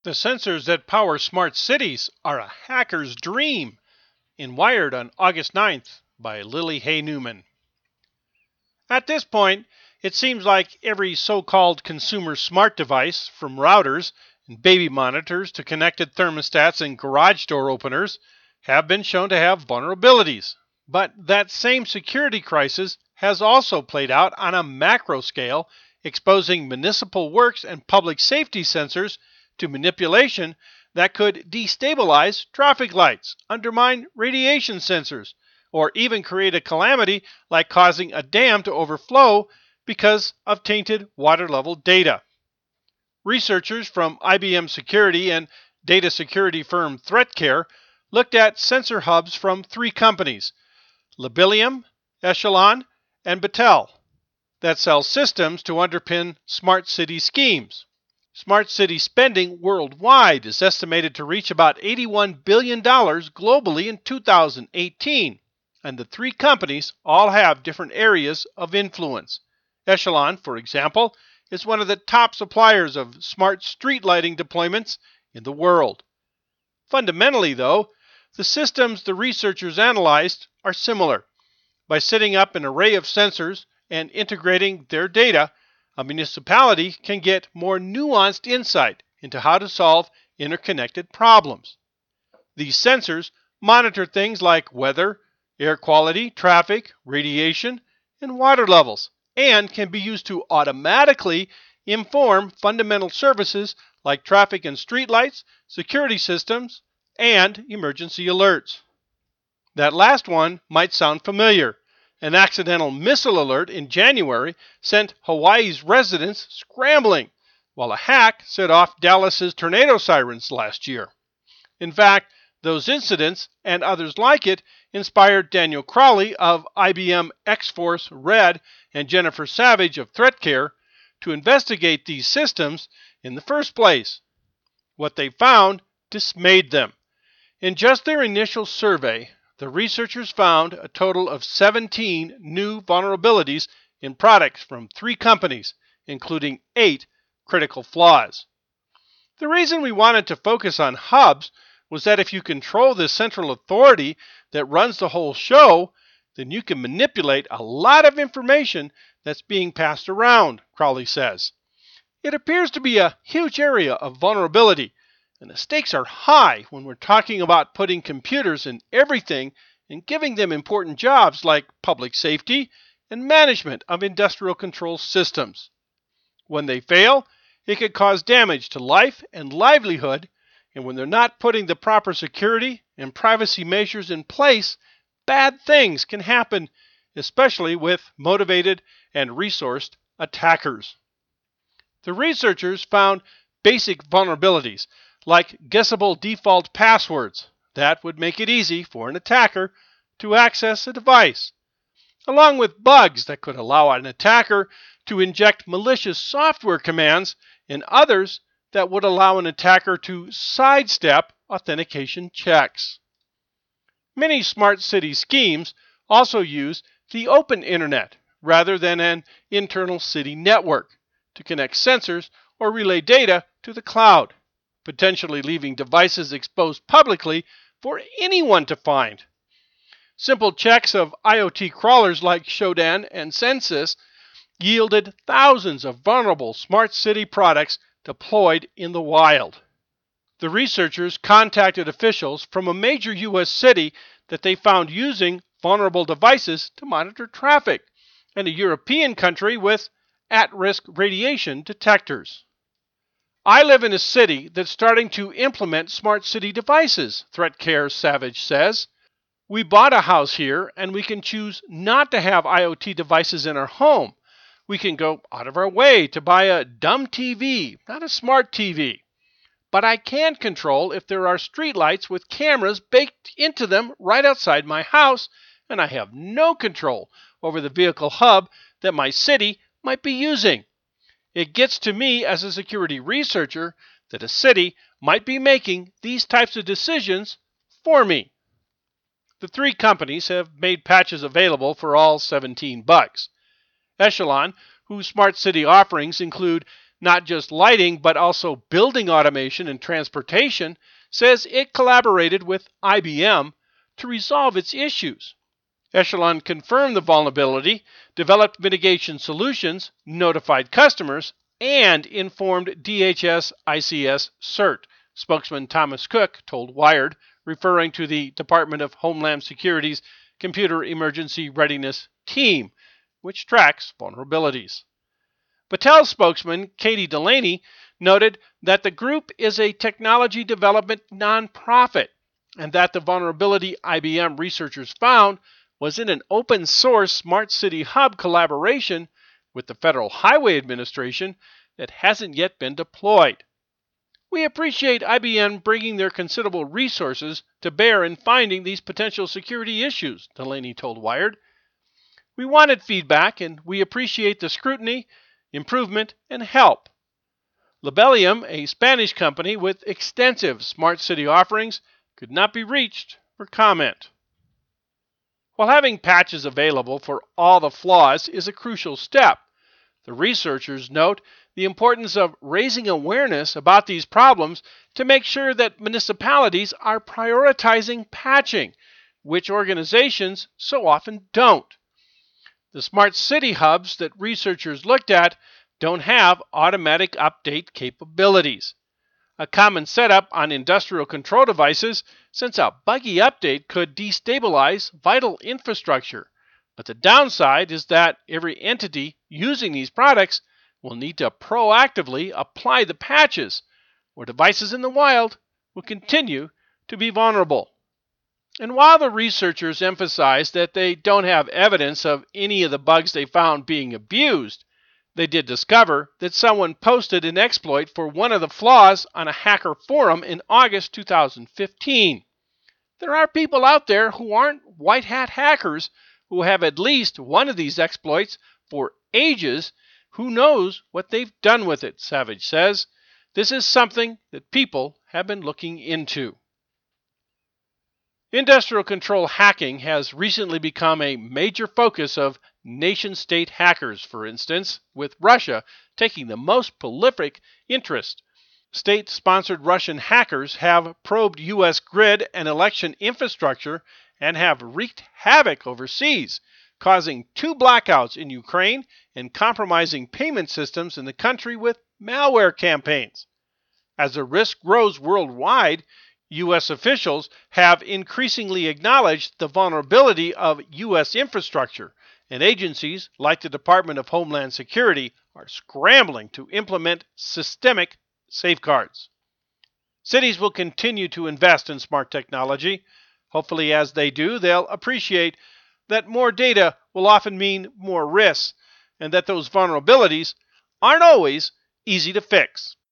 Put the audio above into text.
The sensors that power smart cities are a hacker's dream, in Wired on August 9th by Lily Hay Newman. At this point, it seems like every so-called consumer smart device, from routers and baby monitors to connected thermostats and garage door openers, have been shown to have vulnerabilities. But that same security crisis has also played out on a macro scale, exposing municipal works and public safety sensors to manipulation that could destabilize traffic lights, undermine radiation sensors, or even create a calamity like causing a dam to overflow because of tainted water level data. Researchers from IBM Security and data security firm ThreatCare looked at sensor hubs from 3 companies, Labilium, Echelon, and Battelle, that sell systems to underpin smart city schemes. Smart city spending worldwide is estimated to reach about $81 billion globally in 2018, and the 3 companies all have different areas of influence. Echelon, for example, is one of the top suppliers of smart street lighting deployments in the world. Fundamentally, though, the systems the researchers analyzed are similar. By setting up an array of sensors and integrating their data, a municipality can get more nuanced insight into how to solve interconnected problems. These sensors monitor things like weather, air quality, traffic, radiation, and water levels, and can be used to automatically inform fundamental services like traffic and streetlights, security systems, and emergency alerts. That last one might sound familiar. An accidental missile alert in January sent Hawaii's residents scrambling, while a hack set off Dallas's tornado sirens last year. In fact, those incidents and others like it inspired Daniel Crowley of IBM X-Force Red and Jennifer Savage of ThreatCare to investigate these systems in the first place. What they found dismayed them. In just their initial survey, the researchers found a total of 17 new vulnerabilities in products from 3 companies, including 8 critical flaws. The reason we wanted to focus on hubs was that if you control the central authority that runs the whole show, then you can manipulate a lot of information that's being passed around, Crowley says. It appears to be a huge area of vulnerability, and the stakes are high when we're talking about putting computers in everything and giving them important jobs like public safety and management of industrial control systems. When they fail, it could cause damage to life and livelihood, and when they're not putting the proper security and privacy measures in place, bad things can happen, especially with motivated and resourced attackers. The researchers found basic vulnerabilities like guessable default passwords that would make it easy for an attacker to access a device, along with bugs that could allow an attacker to inject malicious software commands and others that would allow an attacker to sidestep authentication checks. Many smart city schemes also use the open internet rather than an internal city network to connect sensors or relay data to the cloud, potentially leaving devices exposed publicly for anyone to find. Simple checks of IoT crawlers like Shodan and Census yielded thousands of vulnerable smart city products deployed in the wild. The researchers contacted officials from a major U.S. city that they found using vulnerable devices to monitor traffic, and a European country with at-risk radiation detectors. I live in a city that's starting to implement smart city devices, ThreatCare Savage says. We bought a house here, and we can choose not to have IoT devices in our home. We can go out of our way to buy a dumb TV, not a smart TV. But I can control if there are streetlights with cameras baked into them right outside my house, and I have no control over the vehicle hub that my city might be using. It gets to me as a security researcher that a city might be making these types of decisions for me. The 3 companies have made patches available for all 17 bugs. Echelon, whose smart city offerings include not just lighting, but also building automation and transportation, says it collaborated with IBM to resolve its issues. Echelon confirmed the vulnerability, developed mitigation solutions, notified customers, and informed DHS ICS CERT, spokesman Thomas Cook told Wired, referring to the Department of Homeland Security's Computer Emergency Readiness Team, which tracks vulnerabilities. Battelle spokesman Katie Delaney noted that the group is a technology development nonprofit and that the vulnerability IBM researchers found was in an open source Smart City Hub collaboration with the Federal Highway Administration that hasn't yet been deployed. We appreciate IBM bringing their considerable resources to bear in finding these potential security issues, Delaney told Wired. We wanted feedback, and we appreciate the scrutiny, improvement, and help. Labellium, a Spanish company with extensive smart city offerings, could not be reached for comment. While having patches available for all the flaws is a crucial step, the researchers note the importance of raising awareness about these problems to make sure that municipalities are prioritizing patching, which organizations so often don't. The smart city hubs that researchers looked at don't have automatic update capabilities. A common setup on industrial control devices, since a buggy update could destabilize vital infrastructure. But the downside is that every entity using these products will need to proactively apply the patches, or devices in the wild will continue to be vulnerable. And while the researchers emphasize that they don't have evidence of any of the bugs they found being abused, they did discover that someone posted an exploit for one of the flaws on a hacker forum in August 2015. There are people out there who aren't white hat hackers who have at least one of these exploits for ages. Who knows what they've done with it, Savage says. This is something that people have been looking into. Industrial control hacking has recently become a major focus of nation-state hackers, for instance, with Russia taking the most prolific interest. State-sponsored Russian hackers have probed U.S. grid and election infrastructure and have wreaked havoc overseas, causing 2 blackouts in Ukraine and compromising payment systems in the country with malware campaigns. As the risk grows worldwide, U.S. officials have increasingly acknowledged the vulnerability of U.S. infrastructure, and agencies like the Department of Homeland Security are scrambling to implement systemic safeguards. Cities will continue to invest in smart technology. Hopefully, as they do, they'll appreciate that more data will often mean more risks, and that those vulnerabilities aren't always easy to fix.